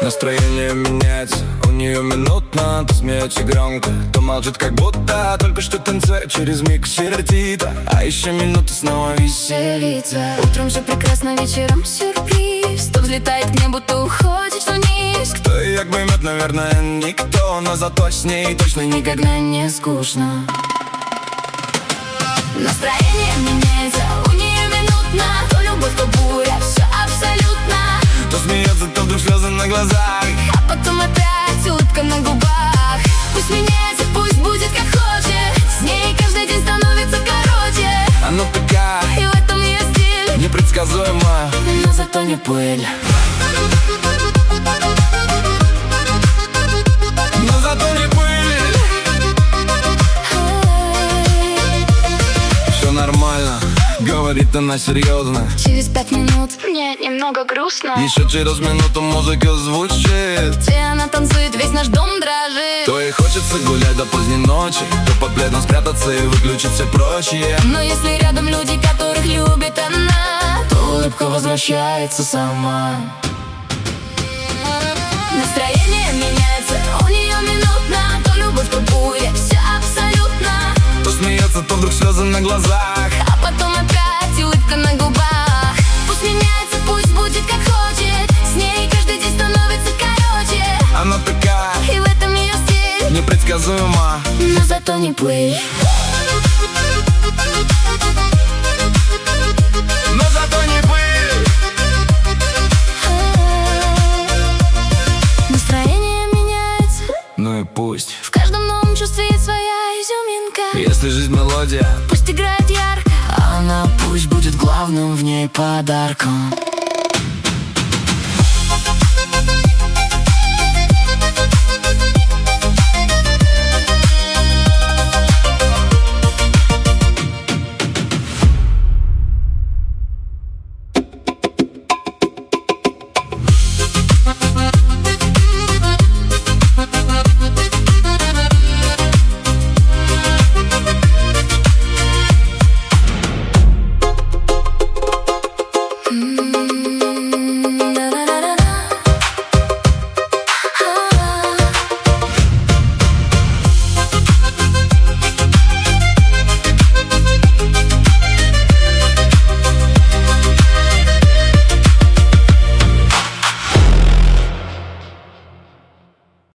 Настроение меняется, у нее минутно. То смеется громко, то молчит как будто только что танцует, через миг сердито, а еще минуту снова веселится. Утром все прекрасно, вечером сюрприз. То взлетает к небу, то уходит вниз. Кто ее поймет, наверное, никто, но зато с ней точно никогда не скучно. Настроение меняется, у нее минутно. То любовь, то буря, все абсолютно. То смеется, то вдруг слезы на глазах, а потом опять улыбка на губах. Пусть меняется, пусть будет как хочет. С ней каждый день становится короче. Она такая, и в этом ее стиль, непредсказуема, но зато не пыль. Но зато не пыль. Все нормально, говорит она серьезно. Через 5 минут мне немного грустно. Еще через минуту музыка звучит, где она танцует, весь наш дом дрожит. То ей хочется гулять до поздней ночи, то под пледом спрятаться и выключить все прочие. Но если рядом люди, которых любит она, то улыбка возвращается сама. Настроение меняется, у нее минутно. То любовь, то буря, все абсолютно. То смеется, то вдруг слезы на глазах, а потом опять улыбка на губах. Пусть меняется, пусть будет как хочет. С ней каждый день становится короче. Она такая, и в этом ее стиль, непредсказуема, но зато не пыль. Но зато не пыль. Настроение меняется, ну и пусть. в каждом новом чувстве есть своя изюминка. Если жизнь мелодия, пусть играет ярко, а она пусть будет главным в ней подарком.